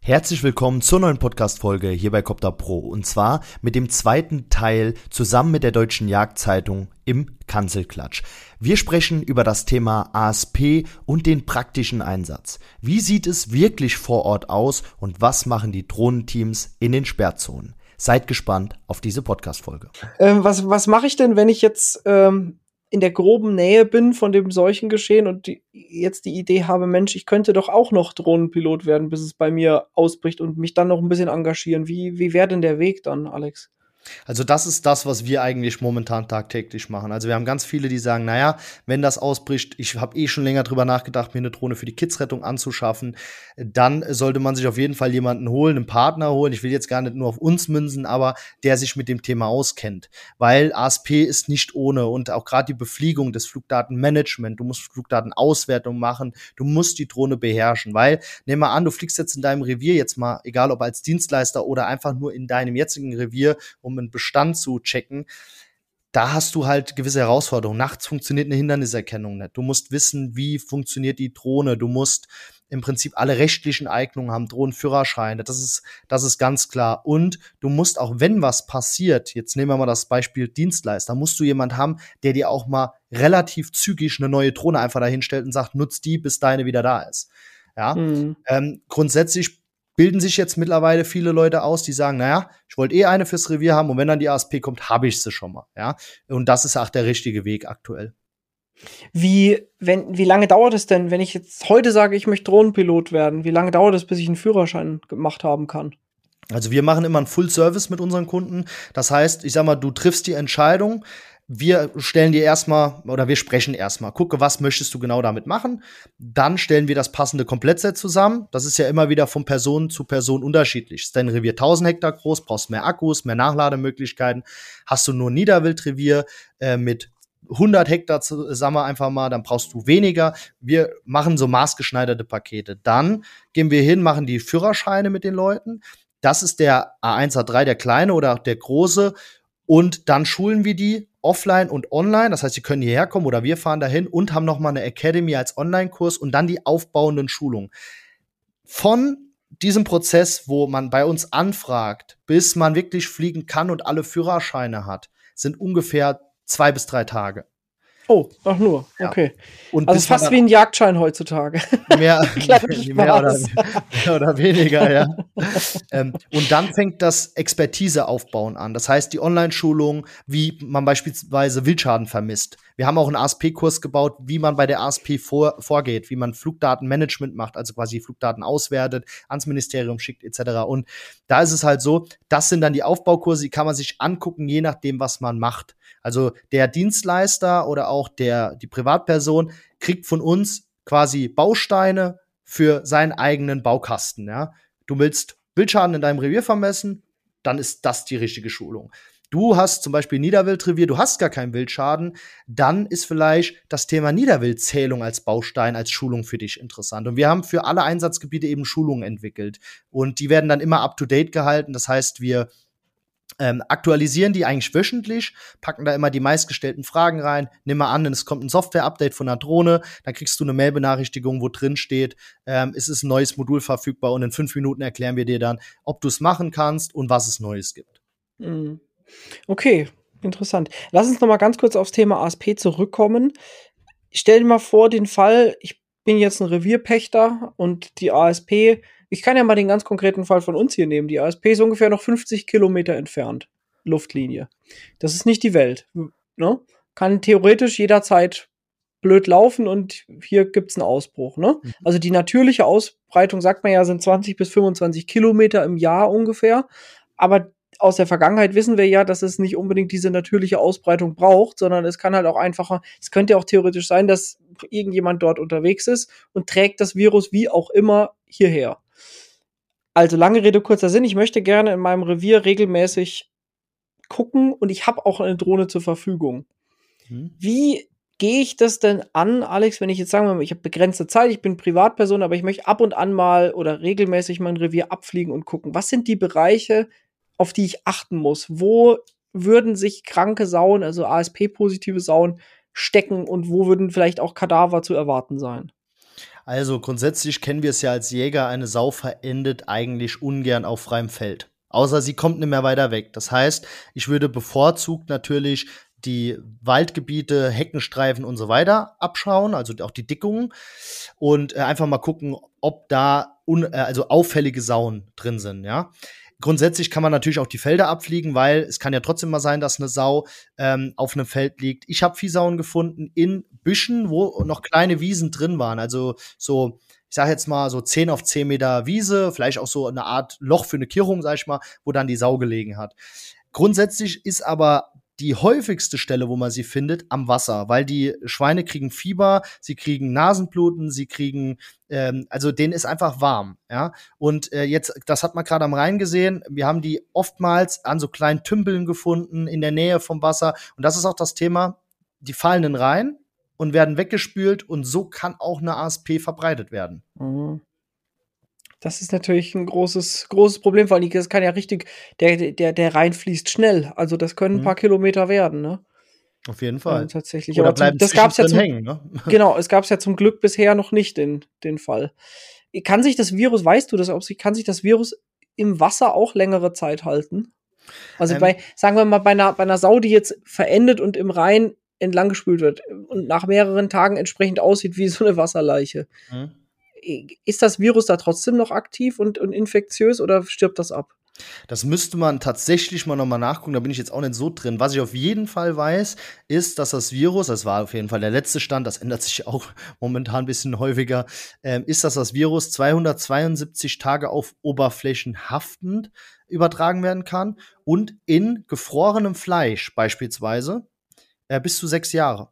Herzlich willkommen zur neuen Podcast-Folge hier bei Copter Pro und zwar mit dem zweiten Teil zusammen mit der Deutschen Jagdzeitung im Kanzelklatsch. Wir sprechen über das Thema ASP und den praktischen Einsatz. Wie sieht es wirklich vor Ort aus und was machen die Drohnenteams in den Sperrzonen? Seid gespannt auf diese Podcast-Folge. Was mache ich denn, wenn ich jetzt in der groben Nähe bin von dem Seuchengeschehen und jetzt die Idee habe, Mensch, ich könnte doch auch noch Drohnenpilot werden, bis es bei mir ausbricht und mich dann noch ein bisschen engagieren. Wie wäre denn der Weg dann, Alex? Also das ist das, was wir eigentlich momentan tagtäglich machen. Also wir haben ganz viele, die sagen, naja, wenn das ausbricht, ich habe schon länger drüber nachgedacht, mir eine Drohne für die Kidsrettung anzuschaffen, dann sollte man sich auf jeden Fall jemanden holen, einen Partner holen. Ich will jetzt gar nicht nur auf uns münzen, aber der sich mit dem Thema auskennt. Weil ASP ist nicht ohne und auch gerade die Befliegung des Flugdatenmanagement, du musst Flugdatenauswertung machen, du musst die Drohne beherrschen, weil, nehm mal an, du fliegst jetzt in deinem Revier jetzt mal, egal ob als Dienstleister oder einfach nur in deinem jetzigen Revier, um einen Bestand zu checken, da hast du halt gewisse Herausforderungen. Nachts funktioniert eine Hinderniserkennung nicht. Du musst wissen, wie funktioniert die Drohne. Du musst im Prinzip alle rechtlichen Eignungen haben, Drohnenführerscheine. Das ist ganz klar. Und du musst auch, wenn was passiert, jetzt nehmen wir mal das Beispiel Dienstleister, musst du jemand haben, der dir auch mal relativ zügig eine neue Drohne einfach dahinstellt und sagt, nutz die, bis deine wieder da ist. Ja, grundsätzlich bilden sich jetzt mittlerweile viele Leute aus, die sagen, naja, ich wollte eine fürs Revier haben und wenn dann die ASP kommt, habe ich sie schon mal, ja. Und das ist auch der richtige Weg aktuell. Wie lange dauert es denn, wenn ich jetzt heute sage, ich möchte Drohnenpilot werden? Wie lange dauert es, bis ich einen Führerschein gemacht haben kann? Also wir machen immer einen Full-Service mit unseren Kunden. Das heißt, ich sag mal, du triffst die Entscheidung. Wir stellen dir erstmal oder wir sprechen erstmal. Gucke, was möchtest du genau damit machen? Dann stellen wir das passende Komplettset zusammen. Das ist ja immer wieder von Person zu Person unterschiedlich. Ist dein Revier 1000 Hektar groß, brauchst mehr Akkus, mehr Nachlademöglichkeiten. Hast du nur ein Niederwildrevier mit 100 Hektar, sagen wir einfach mal, dann brauchst du weniger. Wir machen so maßgeschneiderte Pakete. Dann gehen wir hin, machen die Führerscheine mit den Leuten. Das ist der A1, A3, der kleine oder auch der große. Und dann schulen wir die offline und online. Das heißt, sie können hierher kommen oder wir fahren dahin und haben noch mal eine Academy als Online-Kurs und dann die aufbauenden Schulungen. Von diesem Prozess, wo man bei uns anfragt, bis man wirklich fliegen kann und alle Führerscheine hat, sind ungefähr 2 bis 3 Tage. Oh, ach nur, okay. Ja. Und also fast wie ein Jagdschein heutzutage. Mehr oder weniger, ja. Und dann fängt das Expertiseaufbauen an. Das heißt, die Online-Schulung, wie man beispielsweise Wildschaden vermisst. Wir haben auch einen ASP-Kurs gebaut, wie man bei der ASP vorgeht, wie man Flugdatenmanagement macht, also quasi Flugdaten auswertet, ans Ministerium schickt etc. Und da ist es halt so, das sind dann die Aufbaukurse, die kann man sich angucken, je nachdem, was man macht. Also der Dienstleister oder auch die Privatperson kriegt von uns quasi Bausteine für seinen eigenen Baukasten. Ja? Du willst Wildschaden in deinem Revier vermessen, dann ist das die richtige Schulung. Du hast zum Beispiel Niederwildrevier, du hast gar keinen Wildschaden, dann ist vielleicht das Thema Niederwildzählung als Baustein, als Schulung für dich interessant. Und wir haben für alle Einsatzgebiete eben Schulungen entwickelt. Und die werden dann immer up-to-date gehalten. Das heißt, wir aktualisieren die eigentlich wöchentlich, packen da immer die meistgestellten Fragen rein. Nimm mal an, es kommt ein Software-Update von einer Drohne, dann kriegst du eine Mail-Benachrichtigung, wo drin steht, es ist ein neues Modul verfügbar und in 5 Minuten erklären wir dir dann, ob du es machen kannst und was es Neues gibt. Okay, interessant. Lass uns noch mal ganz kurz aufs Thema ASP zurückkommen. Stell dir mal vor, den Fall, ich bin jetzt ein Revierpächter und die ASP, ich kann ja mal den ganz konkreten Fall von uns hier nehmen. Die ASP ist ungefähr noch 50 Kilometer entfernt. Luftlinie. Das ist nicht die Welt. Ne? Kann theoretisch jederzeit blöd laufen und hier gibt's einen Ausbruch. Ne? Also die natürliche Ausbreitung, sagt man ja, sind 20 bis 25 Kilometer im Jahr ungefähr. Aber aus der Vergangenheit wissen wir ja, dass es nicht unbedingt diese natürliche Ausbreitung braucht, sondern es kann halt auch einfacher, es könnte ja auch theoretisch sein, dass irgendjemand dort unterwegs ist und trägt das Virus wie auch immer hierher. Also lange Rede, kurzer Sinn, ich möchte gerne in meinem Revier regelmäßig gucken und ich habe auch eine Drohne zur Verfügung. Wie gehe ich das denn an, Alex, wenn ich jetzt sagen wir mal, ich habe begrenzte Zeit, ich bin Privatperson, aber ich möchte ab und an mal oder regelmäßig mein Revier abfliegen und gucken. Was sind die Bereiche, auf die ich achten muss? Wo würden sich kranke Sauen, also ASP-positive Sauen, stecken und wo würden vielleicht auch Kadaver zu erwarten sein? Also grundsätzlich kennen wir es ja als Jäger, eine Sau verendet eigentlich ungern auf freiem Feld. Außer sie kommt nicht mehr weiter weg. Das heißt, ich würde bevorzugt natürlich die Waldgebiete, Heckenstreifen und so weiter abschauen, also auch die Dickungen und einfach mal gucken, ob da also auffällige Sauen drin sind, ja. Grundsätzlich kann man natürlich auch die Felder abfliegen, weil es kann ja trotzdem mal sein, dass eine Sau auf einem Feld liegt. Ich habe Viehsauen gefunden in Büschen, wo noch kleine Wiesen drin waren. Also so, ich sage jetzt mal so 10 auf 10 Meter Wiese, vielleicht auch so eine Art Loch für eine Kehrung, sag ich mal, wo dann die Sau gelegen hat. Grundsätzlich ist aber die häufigste Stelle, wo man sie findet, am Wasser, weil die Schweine kriegen Fieber, sie kriegen Nasenbluten, sie kriegen, also denen ist einfach warm, ja. Und jetzt, das hat man gerade am Rhein gesehen, wir haben die oftmals an so kleinen Tümpeln gefunden in der Nähe vom Wasser. Und das ist auch das Thema, die fallen in den Rhein und werden weggespült und so kann auch eine ASP verbreitet werden. Mhm. Das ist natürlich ein großes Problem, vor allem, das kann ja richtig, der Rhein fließt schnell. Also, das können 'n Mhm. paar Kilometer werden, ne? Auf jeden Fall. Tatsächlich. Oder Aber zum bleiben das gab's ja zwischendrin zum hängen, ne? genau, es gab's ja zum Glück bisher noch nicht den Fall. Kann sich das Virus weißt du das, ob sich kann sich das Virus im Wasser auch längere Zeit halten? Also, Ähm, sagen wir mal, bei 'ner Sau, die jetzt verendet und im Rhein entlang gespült wird und nach mehreren Tagen entsprechend aussieht wie so 'ne Wasserleiche. mhm. Ist das Virus da trotzdem noch aktiv und infektiös oder stirbt das ab? Das müsste man tatsächlich mal noch mal nachgucken, da bin ich jetzt auch nicht so drin. Was ich auf jeden Fall weiß, ist, dass das Virus, das war auf jeden Fall der letzte Stand, das ändert sich auch momentan ein bisschen häufiger, ist, dass das Virus 272 Tage auf Oberflächen haftend übertragen werden kann und in gefrorenem Fleisch beispielsweise bis zu 6 Jahre.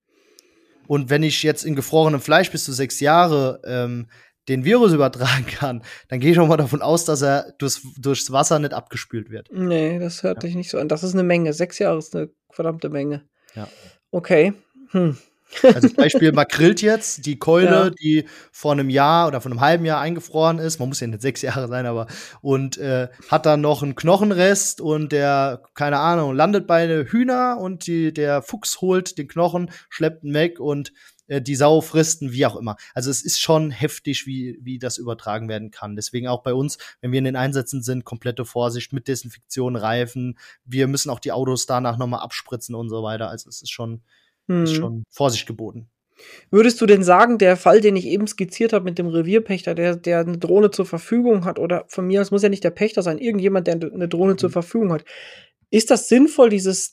Und wenn ich jetzt in gefrorenem Fleisch bis zu 6 Jahre den Virus übertragen kann, dann gehe ich auch mal davon aus, dass er durchs Wasser nicht abgespült wird. Ne, das hört Ja, sich nicht so an. Das ist 'ne Menge. 6 Jahre ist 'ne verdammte Menge. ja. Okay. Hm. Also Beispiel, man grillt jetzt die Keule, Ja. die vor einem Jahr oder vor einem halben Jahr eingefroren ist. Man muss ja nicht 6 Jahre sein, aber und hat dann noch einen Knochenrest und der, keine Ahnung, landet bei den Hühner und der Fuchs holt den Knochen, schleppt ihn weg und die Sau frisst ihn, wie auch immer. Also es ist schon heftig, wie das übertragen werden kann. Deswegen auch bei uns, wenn wir in den Einsätzen sind, komplette Vorsicht mit Desinfektion, Reifen. Wir müssen auch die Autos danach noch mal abspritzen und so weiter. Also es ist Mhm. schon Vorsicht geboten. Würdest du denn sagen, der Fall, den ich eben skizziert habe mit dem Revierpächter, der 'ne Drohne zur Verfügung hat oder von mir aus muss ja nicht der Pächter sein, irgendjemand, der 'ne Drohne zur Mhm. Verfügung hat. Ist das sinnvoll,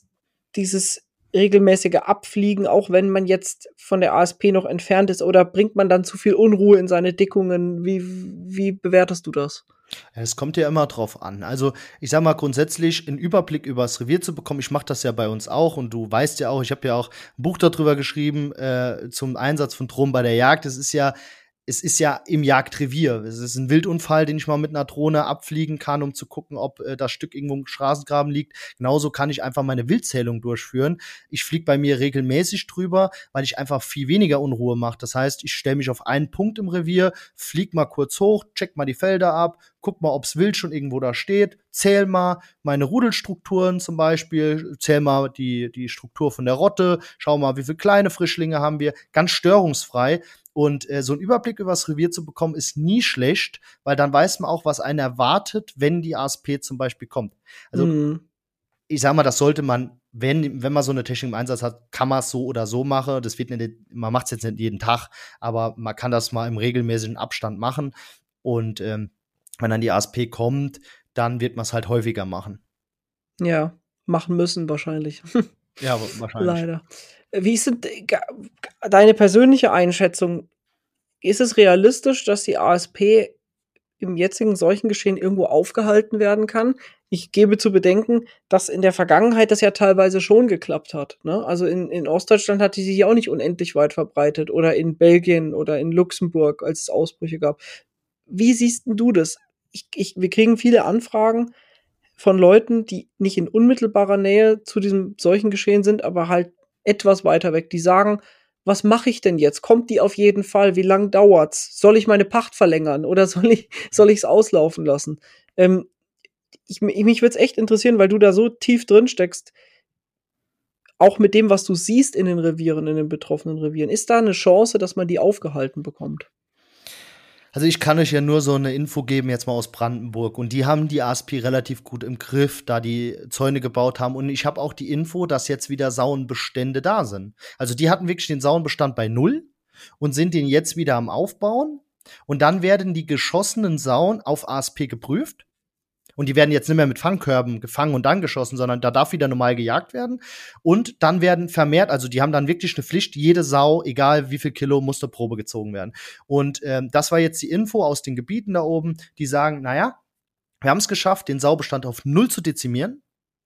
dieses regelmäßige Abfliegen, auch wenn man jetzt von der ASP noch entfernt ist, oder bringt man dann zu viel Unruhe in seine Dickungen? Wie bewertest du das? Ja, es kommt ja immer drauf an. Also, ich sage mal grundsätzlich 'n Überblick übers Revier zu bekommen, ich mache das ja bei uns auch und du weißt ja auch, ich habe ja auch 'n Buch darüber geschrieben, zum Einsatz von Drohnen bei der Jagd. Es ist ja im Jagdrevier. Es ist 'n Wildunfall, den ich mal mit 'ner Drohne abfliegen kann, um zu gucken, ob das Stück irgendwo im Straßengraben liegt. Genauso kann ich einfach meine Wildzählung durchführen. Ich fliege bei mir regelmäßig drüber, weil ich einfach viel weniger Unruhe mache. Das heißt, ich stelle mich auf einen Punkt im Revier, fliege mal kurz hoch, checke mal die Felder ab, guck mal, ob's Wild schon irgendwo da steht, zähle mal meine Rudelstrukturen zum Beispiel, zähle mal die Struktur von der Rotte, schau mal, wie viele kleine Frischlinge haben wir, ganz störungsfrei. Und so 'n Überblick übers Revier zu bekommen, ist nie schlecht, weil dann weiß man auch, was einen erwartet, wenn die ASP zum Beispiel kommt. Also, Mhm. ich sage mal, das sollte man, wenn man so 'ne Technik im Einsatz hat, kann man's so oder so machen. Das wird nicht, man macht's jetzt nicht jeden Tag, aber man kann das mal im regelmäßigen Abstand machen. Und wenn dann die ASP kommt, dann wird man's halt häufiger machen. Ja, machen müssen wahrscheinlich. Ja, wahrscheinlich. Leider. Wie ist denn deine persönliche Einschätzung? Ist es realistisch, dass die ASP im jetzigen Seuchengeschehen irgendwo aufgehalten werden kann? Ich gebe zu bedenken, dass in der Vergangenheit das ja teilweise schon geklappt hat, ne? Also, in Ostdeutschland hat die sich ja auch nicht unendlich weit verbreitet oder in Belgien oder in Luxemburg, als es Ausbrüche gab. Wie siehst 'n du das? Wir kriegen viele Anfragen von Leuten, die nicht in unmittelbarer Nähe zu diesem Seuchengeschehen sind, aber halt etwas weiter weg. Die sagen: „Was mache ich denn jetzt? Kommt die auf jeden Fall? Wie lang dauert's? Soll ich meine Pacht verlängern oder soll ich's auslaufen lassen?“ Ähm, mich würde es echt interessieren, weil du da so tief drin steckst, auch mit dem, was du siehst in den Revieren, in den betroffenen Revieren. Ist da 'ne Chance, dass man die aufgehalten bekommt? Also ich kann euch ja nur so eine Info geben, jetzt mal aus Brandenburg. Und die haben die ASP relativ gut im Griff, da die Zäune gebaut haben. Und ich habe auch die Info, dass jetzt wieder Saunenbestände da sind. Also die hatten wirklich den Saunenbestand bei null und sind den jetzt wieder am Aufbauen. Und dann werden die geschossenen Sauen auf ASP geprüft. Und die werden jetzt nicht mehr mit Fangkörben gefangen und dann geschossen, sondern da darf wieder normal gejagt werden. Und dann werden vermehrt, also die haben dann wirklich eine Pflicht, jede Sau, egal wie viel Kilo, muss eine Probe gezogen werden. Und das war jetzt die Info aus den Gebieten da oben, die sagen, naja, wir haben es geschafft, den Saubestand auf null zu dezimieren.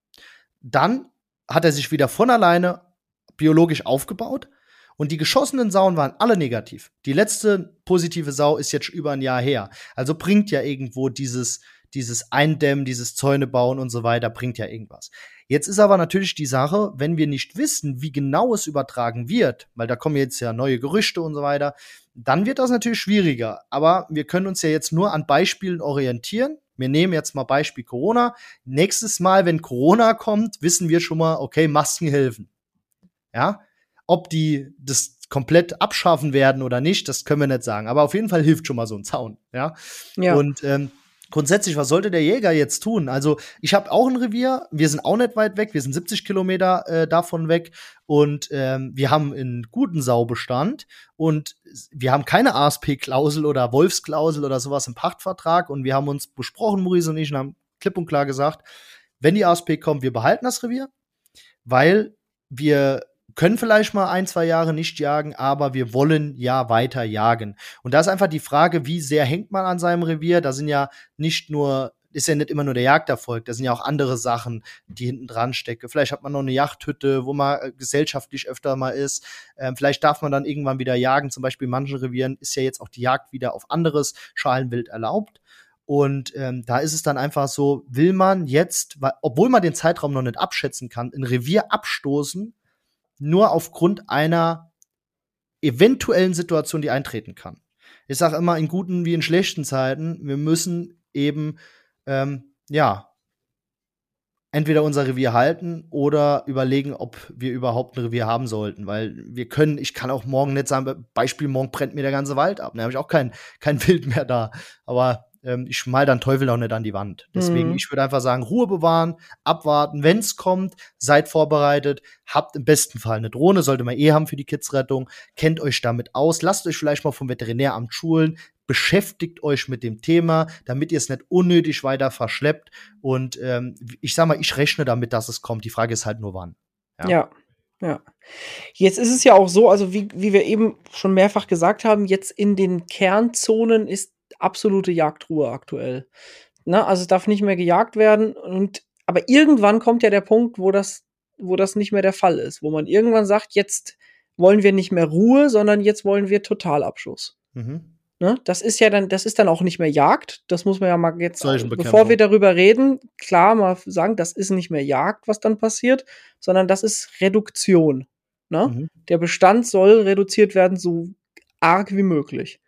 Dann hat er sich wieder von alleine biologisch aufgebaut. Und die geschossenen Sauen waren alle negativ. Die letzte positive Sau ist jetzt über ein Jahr her. Also bringt ja irgendwo dieses Eindämmen, dieses Zäune bauen und so weiter, bringt ja irgendwas. Jetzt ist aber natürlich die Sache, wenn wir nicht wissen, wie genau es übertragen wird, weil da kommen jetzt ja neue Gerüchte und so weiter, dann wird das natürlich schwieriger. Aber wir können uns ja jetzt nur an Beispielen orientieren. Wir nehmen jetzt mal Beispiel Corona. Nächstes Mal, wenn Corona kommt, wissen wir schon mal, okay, Masken helfen. Ja, ob die das komplett abschaffen werden oder nicht, das können wir nicht sagen. Aber auf jeden Fall hilft schon mal so ein Zaun. Ja. Und grundsätzlich, was sollte der Jäger jetzt tun? Also, ich habe auch ein Revier, wir sind auch nicht weit weg, wir sind 70 Kilometer davon weg und wir haben einen guten Saubestand und wir haben keine ASP-Klausel oder Wolfsklausel oder sowas im Pachtvertrag und wir haben uns besprochen, Maurice und ich, und haben klipp und klar gesagt, wenn die ASP kommt, wir behalten das Revier, weil wir können vielleicht mal 1-2 Jahre nicht jagen, aber wir wollen ja weiter jagen. Und da ist einfach die Frage, wie sehr hängt man an seinem Revier? Da sind ja nicht nur, ist ja nicht immer nur der Jagderfolg, da sind ja auch andere Sachen, die hinten dran stecken. Vielleicht hat man noch eine Jagdhütte, wo man gesellschaftlich öfter mal ist. Vielleicht darf man dann irgendwann wieder jagen. Zum Beispiel in manchen Revieren ist ja jetzt auch die Jagd wieder auf anderes Schalenwild erlaubt. Und da ist es dann einfach so, will man jetzt, obwohl man den Zeitraum noch nicht abschätzen kann, ein Revier abstoßen, nur aufgrund einer eventuellen Situation, die eintreten kann. Ich sage immer, in guten wie in schlechten Zeiten, wir müssen eben, entweder unser Revier halten oder überlegen, ob wir überhaupt ein Revier haben sollten. Weil ich kann auch morgen nicht sagen, Beispiel, morgen brennt mir der ganze Wald ab. Da habe ich auch kein Wild mehr da. Aber ich mal dann Teufel auch nicht an die Wand. Deswegen, ich würde einfach sagen, Ruhe bewahren, abwarten, wenn's kommt, seid vorbereitet, habt im besten Fall eine Drohne, sollte man haben für die Kidsrettung, kennt euch damit aus, lasst euch vielleicht mal vom Veterinäramt schulen, beschäftigt euch mit dem Thema, damit ihr es nicht unnötig weiter verschleppt. Und ich sag mal, ich rechne damit, dass es kommt. Die Frage ist halt nur wann. Ja. Jetzt ist es ja auch so, also wie wir eben schon mehrfach gesagt haben, jetzt in den Kernzonen ist absolute Jagdruhe aktuell. Ne? Also es darf nicht mehr gejagt werden. Aber irgendwann kommt ja der Punkt, wo das nicht mehr der Fall ist. Wo man irgendwann sagt, jetzt wollen wir nicht mehr Ruhe, sondern jetzt wollen wir Totalabschuss. Ne? Das ist dann auch nicht mehr Jagd. Das muss man ja mal jetzt, bevor wir darüber reden, klar mal sagen, das ist nicht mehr Jagd, was dann passiert, sondern das ist Reduktion. Ne? Der Bestand soll reduziert werden, so arg wie möglich.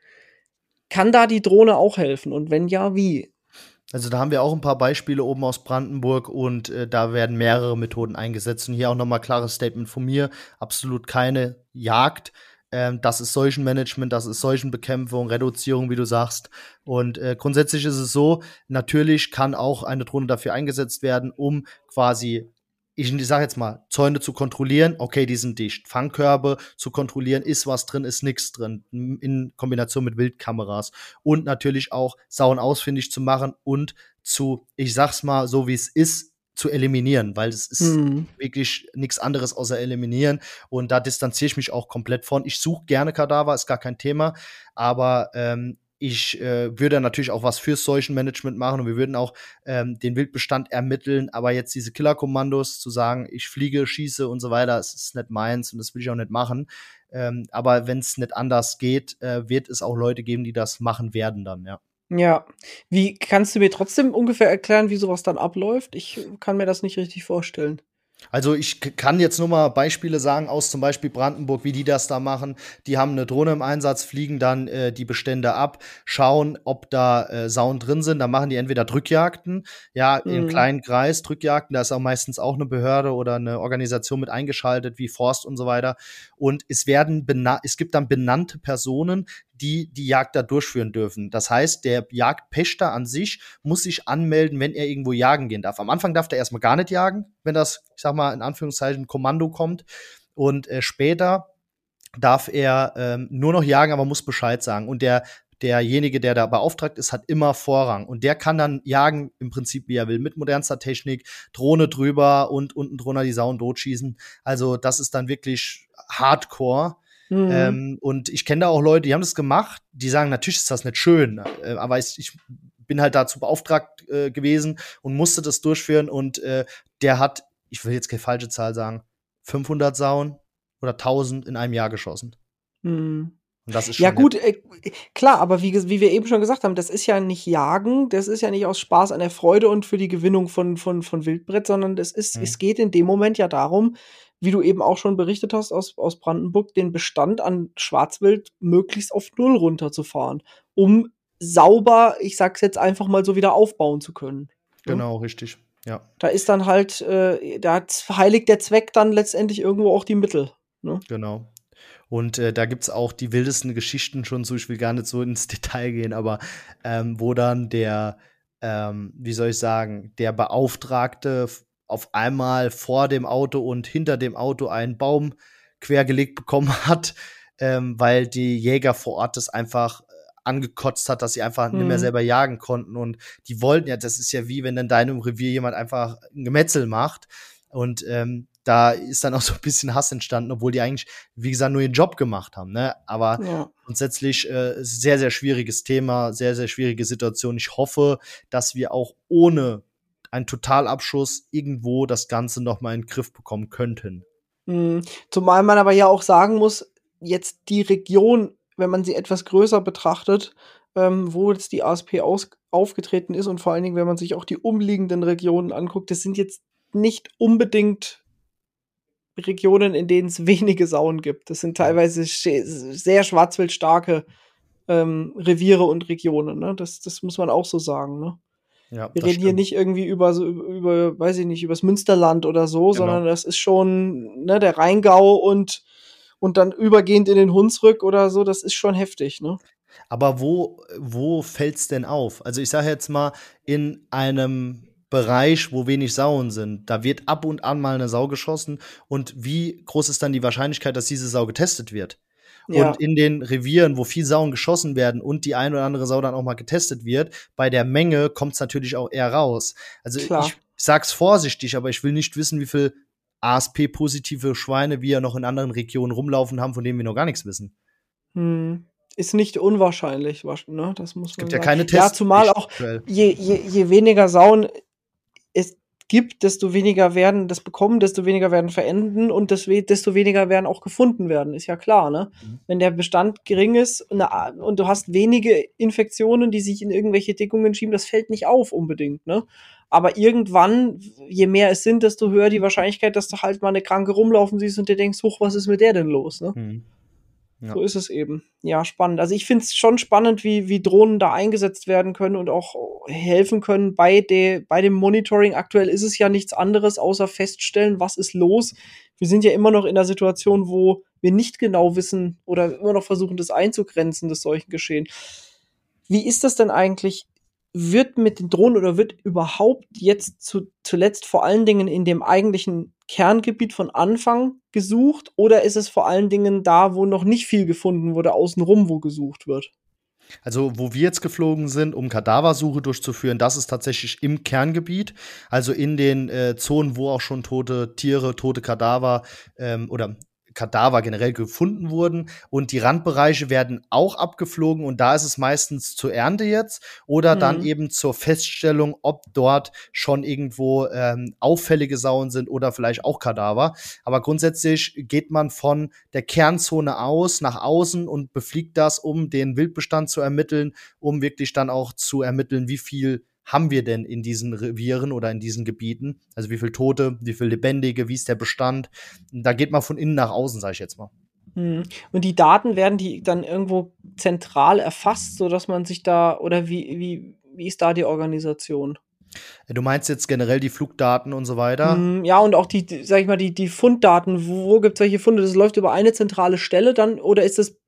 Kann da die Drohne auch helfen? Und wenn ja, wie? Also da haben wir auch ein paar Beispiele oben aus Brandenburg und da werden mehrere Methoden eingesetzt. Und hier auch nochmal klares Statement von mir. Absolut keine Jagd. Das ist Seuchenmanagement, das ist Seuchenbekämpfung, Reduzierung, wie du sagst. Und grundsätzlich ist es so, natürlich kann auch eine Drohne dafür eingesetzt werden, um quasi, ich sage jetzt mal, Zäune zu kontrollieren, okay, die sind dicht. Fangkörbe zu kontrollieren, ist was drin, ist nichts drin, in Kombination mit Wildkameras. Und natürlich auch Sauen ausfindig zu machen und ich sag's mal so, wie es ist, zu eliminieren, weil es ist wirklich nichts anderes außer eliminieren. Und da distanziere ich mich auch komplett von. Ich suche gerne Kadaver, ist gar kein Thema, aber ich würde natürlich auch was fürs Seuchenmanagement machen und wir würden auch den Wildbestand ermitteln, aber jetzt diese Killerkommandos zu sagen, ich fliege, schieße und so weiter, das ist nicht meins und das will ich auch nicht machen. Aber wenn es nicht anders geht, wird es auch Leute geben, die das machen werden dann, ja. Ja. Wie kannst du mir trotzdem ungefähr erklären, wie sowas dann abläuft? Ich kann mir das nicht richtig vorstellen. Also ich kann jetzt nur mal Beispiele sagen aus zum Beispiel Brandenburg, wie die das da machen. Die haben eine Drohne im Einsatz, fliegen dann die Bestände ab, schauen, ob da Sauen drin sind. Dann machen die entweder Drückjagden, ja, im kleinen Kreis Drückjagden. Da ist auch meistens auch eine Behörde oder eine Organisation mit eingeschaltet, wie Forst und so weiter. Und es gibt dann benannte Personen, die die Jagd da durchführen dürfen. Das heißt, der Jagdpächter an sich muss sich anmelden, wenn er irgendwo jagen gehen darf. Am Anfang darf er erstmal gar nicht jagen, wenn das, ich sag mal, in Anführungszeichen Kommando kommt. Und später darf er nur noch jagen, aber muss Bescheid sagen. Und derjenige, der da beauftragt ist, hat immer Vorrang. Und der kann dann jagen, im Prinzip, wie er will, mit modernster Technik, Drohne drüber und unten drunter die Sauen totschießen. Also das ist dann wirklich Hardcore. Und ich kenne da auch Leute, die haben das gemacht, die sagen, natürlich ist das nicht schön, aber ich bin halt dazu beauftragt gewesen und musste das durchführen. Und der hat, ich will jetzt keine falsche Zahl sagen, 500 Sauen oder 1000 in einem Jahr geschossen. Und das ist schon Ja gut, klar, aber wie wir eben schon gesagt haben, das ist ja nicht Jagen, das ist ja nicht aus Spaß an der Freude und für die Gewinnung von Wildbret, sondern es geht in dem Moment ja darum, wie du eben auch schon berichtet hast aus Brandenburg, den Bestand an Schwarzwild möglichst auf Null runterzufahren, um sauber, ich sag's jetzt einfach mal so, wieder aufbauen zu können. Genau, richtig. Ja. Da ist dann halt, da heiligt der Zweck dann letztendlich irgendwo auch die Mittel. Ne? Genau. Und da gibt's auch die wildesten Geschichten schon so, ich will gar nicht so ins Detail gehen, aber wo dann der, wie soll ich sagen, der Beauftragte auf einmal vor dem Auto und hinter dem Auto einen Baum quergelegt bekommen hat, weil die Jäger vor Ort das einfach angekotzt hat, dass sie einfach nicht mehr selber jagen konnten. Und die wollten ja, das ist ja wie, wenn in deinem Revier jemand einfach ein Gemetzel macht. Und da ist dann auch so ein bisschen Hass entstanden, obwohl die eigentlich, wie gesagt, nur ihren Job gemacht haben. Ne? Aber grundsätzlich sehr, sehr schwieriges Thema, sehr, sehr schwierige Situation. Ich hoffe, dass wir auch ohne einen Totalabschuss irgendwo das Ganze noch mal in den Griff bekommen könnten. Zumal man aber ja auch sagen muss, jetzt die Region, wenn man sie etwas größer betrachtet, wo jetzt die ASP aufgetreten ist und vor allen Dingen, wenn man sich auch die umliegenden Regionen anguckt, das sind jetzt nicht unbedingt Regionen, in denen es wenige Sauen gibt. Das sind teilweise sehr schwarzwildstarke Reviere und Regionen. Ne? Das muss man auch so sagen. Ne? Ja, wir reden hier nicht irgendwie über, weiß ich nicht, übers Münsterland oder so, sondern das ist schon der Rheingau und dann übergehend in den Hunsrück oder so, das ist schon heftig, ne? Aber wo fällt's denn auf? Also ich sage jetzt mal, in einem Bereich, wo wenig Sauen sind, da wird ab und an mal eine Sau geschossen. Und wie groß ist dann die Wahrscheinlichkeit, dass diese Sau getestet wird? Ja. Und in den Revieren, wo viel Sauen geschossen werden und die ein oder andere Sau dann auch mal getestet wird, bei der Menge kommt's natürlich auch eher raus. Also ich sag's vorsichtig, aber ich will nicht wissen, wie viel ASP-positive Schweine wir noch in anderen Regionen rumlaufen haben, von denen wir noch gar nichts wissen. Ist nicht unwahrscheinlich, ne? Das muss man sagen. Es gibt ja keine Tests. Ja, zumal auch je weniger Sauen es gibt, desto weniger werden das bekommen, desto weniger werden verenden und desto weniger werden auch gefunden werden, ist ja klar, ne? Wenn der Bestand gering ist und du hast wenige Infektionen, die sich in irgendwelche Dickungen schieben, das fällt nicht auf unbedingt, ne? Aber irgendwann, je mehr es sind, desto höher die Wahrscheinlichkeit, dass du halt mal eine Kranke rumlaufen siehst und dir denkst, huch, was ist mit der denn los, ne? Ja. So ist es eben. Ja, spannend. Also ich finde es schon spannend, wie Drohnen da eingesetzt werden können und auch helfen können bei dem Monitoring. Aktuell ist es ja nichts anderes, außer feststellen, was ist los. Wir sind ja immer noch in der Situation, wo wir nicht genau wissen oder immer noch versuchen, das einzugrenzen, das solchen Geschehen. Wie ist das denn eigentlich? Wird mit den Drohnen oder wird überhaupt jetzt zuletzt vor allen Dingen in dem eigentlichen Kerngebiet von Anfang gesucht oder ist es vor allen Dingen da, wo noch nicht viel gefunden wurde, außenrum, wo gesucht wird? Also, wo wir jetzt geflogen sind, um Kadaversuche durchzuführen, das ist tatsächlich im Kerngebiet, also in den Zonen, wo auch schon tote Tiere, tote Kadaver oder Kadaver generell gefunden wurden. Und die Randbereiche werden auch abgeflogen. Und da ist es meistens zur Ernte jetzt oder dann eben zur Feststellung, ob dort schon irgendwo auffällige Sauen sind oder vielleicht auch Kadaver. Aber grundsätzlich geht man von der Kernzone aus nach außen und befliegt das, um den Wildbestand zu ermitteln, um wirklich dann auch zu ermitteln, wie viel haben wir denn in diesen Revieren oder in diesen Gebieten? Also wie viel Tote, wie viel Lebendige, wie ist der Bestand? Da geht man von innen nach außen, sage ich jetzt mal. Und die Daten werden die dann irgendwo zentral erfasst, sodass man sich da, oder wie ist da die Organisation? Du meinst jetzt generell die Flugdaten und so weiter? Ja, und auch sag ich mal, die Funddaten, wo gibt es welche Funde? Das läuft über eine zentrale Stelle dann, oder ist es dann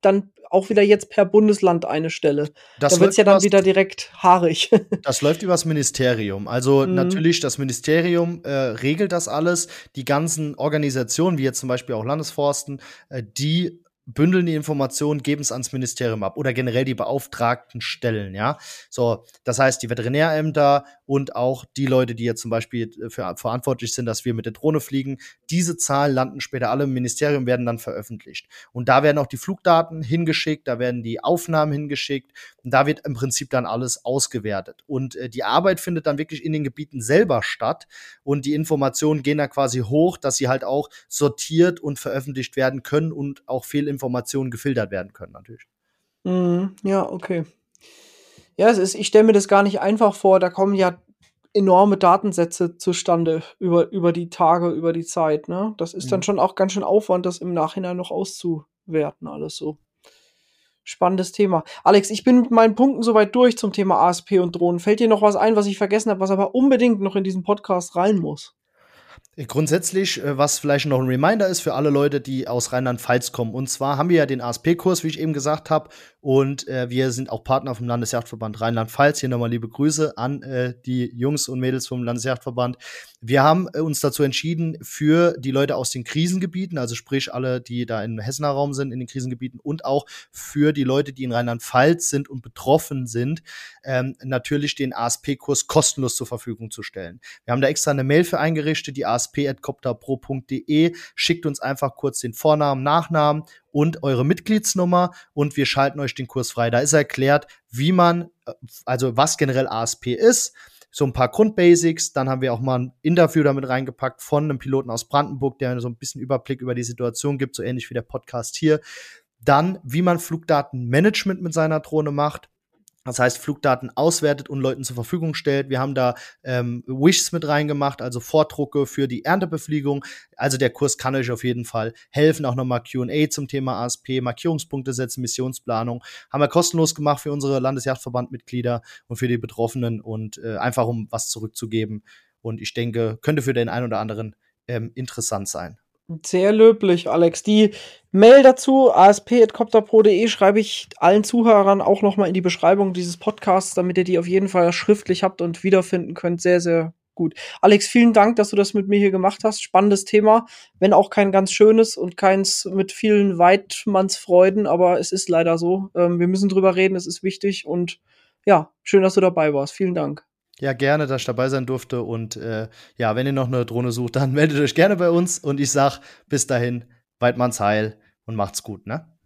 auch wieder jetzt per Bundesland eine Stelle. Das Da wird's ja läuft dann wieder direkt haarig. Das läuft übers Ministerium. Also Mhm. natürlich, das Ministerium regelt das alles. Die ganzen Organisationen, wie jetzt zum Beispiel auch Landesforsten, die bündeln die Informationen, geben es ans Ministerium ab oder generell die beauftragten Stellen, ja. So, das heißt, die Veterinärämter und auch die Leute, die jetzt zum Beispiel für verantwortlich sind, dass wir mit der Drohne fliegen, diese Zahlen landen später alle im Ministerium, werden dann veröffentlicht. Und da werden auch die Flugdaten hingeschickt, da werden die Aufnahmen hingeschickt. Und da wird im Prinzip dann alles ausgewertet. Und die Arbeit findet dann wirklich in den Gebieten selber statt. Und die Informationen gehen da quasi hoch, dass sie halt auch sortiert und veröffentlicht werden können und auch Fehlinformationen gefiltert werden können, natürlich. Mhm. Ja, okay. Ja, ich stelle mir das gar nicht einfach vor. Da kommen ja enorme Datensätze zustande über die Tage, über die Zeit, ne? Das ist dann Mhm. schon auch ganz schön Aufwand, das im Nachhinein noch auszuwerten alles so. Spannendes Thema. Alex, ich bin mit meinen Punkten soweit durch zum Thema ASP und Drohnen. Fällt dir noch was ein, was ich vergessen habe, was aber unbedingt noch in diesen Podcast rein muss? Grundsätzlich, was vielleicht noch ein Reminder ist für alle Leute, die aus Rheinland-Pfalz kommen. Und zwar haben wir ja den ASP-Kurs, wie ich eben gesagt habe. Und wir sind auch Partner vom Landesjagdverband Rheinland-Pfalz. Hier nochmal liebe Grüße an die Jungs und Mädels vom Landesjagdverband. Wir haben uns dazu entschieden, für die Leute aus den Krisengebieten, also sprich alle, die da im Hessener Raum sind, in den Krisengebieten, und auch für die Leute, die in Rheinland-Pfalz sind und betroffen sind, natürlich den ASP-Kurs kostenlos zur Verfügung zu stellen. Wir haben da extra eine Mail für eingerichtet, die asp@copterpro.de. Schickt uns einfach kurz den Vornamen, Nachnamen und eure Mitgliedsnummer und wir schalten euch den Kurs frei. Da ist erklärt, wie man, also was generell ASP ist, so ein paar Grundbasics. Dann haben wir auch mal ein Interview damit reingepackt von einem Piloten aus Brandenburg, der so ein bisschen Überblick über die Situation gibt, so ähnlich wie der Podcast hier. Dann, wie man Flugdatenmanagement mit seiner Drohne macht. Das heißt, Flugdaten auswertet und Leuten zur Verfügung stellt. Wir haben da Wishs mit reingemacht, also Vordrucke für die Erntebefliegung. Also der Kurs kann euch auf jeden Fall helfen. Auch nochmal Q&A zum Thema ASP, Markierungspunkte setzen, Missionsplanung. Haben wir kostenlos gemacht für unsere Landesjagdverbandmitglieder und für die Betroffenen und einfach um was zurückzugeben. Und ich denke, könnte für den einen oder anderen interessant sein. Sehr löblich, Alex. Die Mail dazu, asp@copterpro.de, schreibe ich allen Zuhörern auch noch mal in die Beschreibung dieses Podcasts, damit ihr die auf jeden Fall schriftlich habt und wiederfinden könnt. Sehr, sehr gut. Alex, vielen Dank, dass du das mit mir hier gemacht hast. Spannendes Thema, wenn auch kein ganz schönes und keins mit vielen Weidmannsfreuden, aber es ist leider so. Wir müssen drüber reden, es ist wichtig und ja, schön, dass du dabei warst. Vielen Dank. Ja, gerne, dass ich dabei sein durfte. Und ja, wenn ihr noch eine Drohne sucht, dann meldet euch gerne bei uns. Und ich sag bis dahin, Weidmanns Heil und macht's gut, ne?